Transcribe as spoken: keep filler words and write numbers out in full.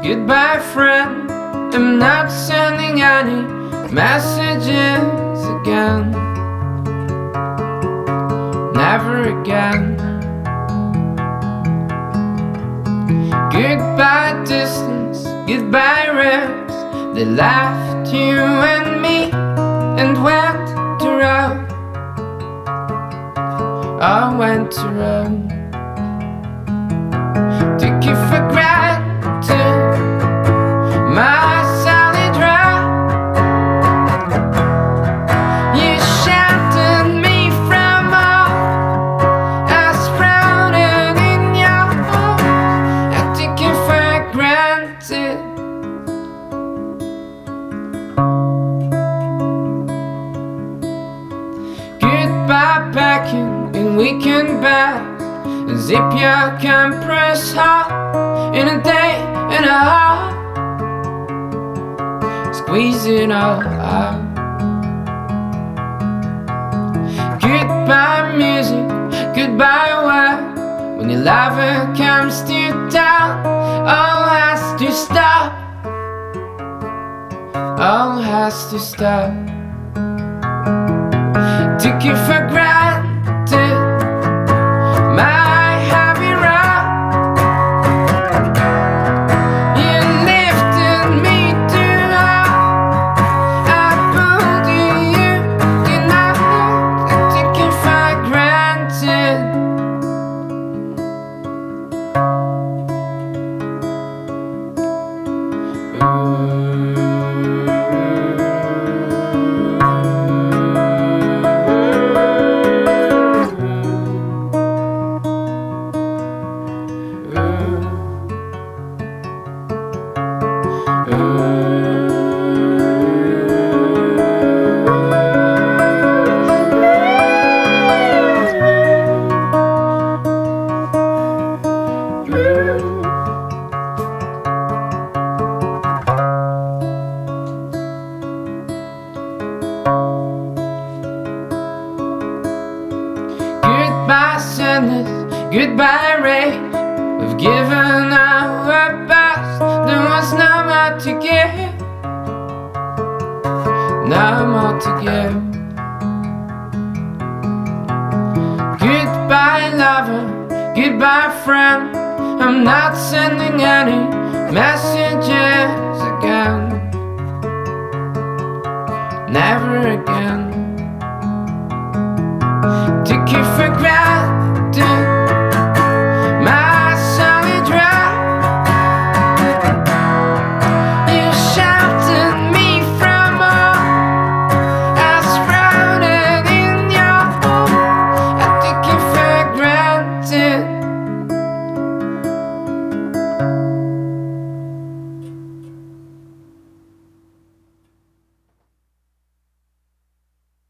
Goodbye, friend. I'm not sending any messages again. Never again. Goodbye, distance. Goodbye, ribs. They left you and me and went to Rome. I went to Rome. Took you for granted, my Sally dry. You sheltered me from all I sprouted in your arms. I took you for granted. Goodbye, packing in weekend bags. Zip your compress heart in a day and a half. Squeeze it all out. Goodbye, music. Goodbye, word. When your lover comes to town, all has to stop. All has to stop. Took you for granted, my heavy rock. You lifted me too high. I pulled you, you did not. I took you for granted. Ooh. Goodbye, sadness. Goodbye, rage. We've given our best. There was no more to give. No more to give. Goodbye, lover. Goodbye, friend. I'm not sending any messages again. Never again. Took you for granted.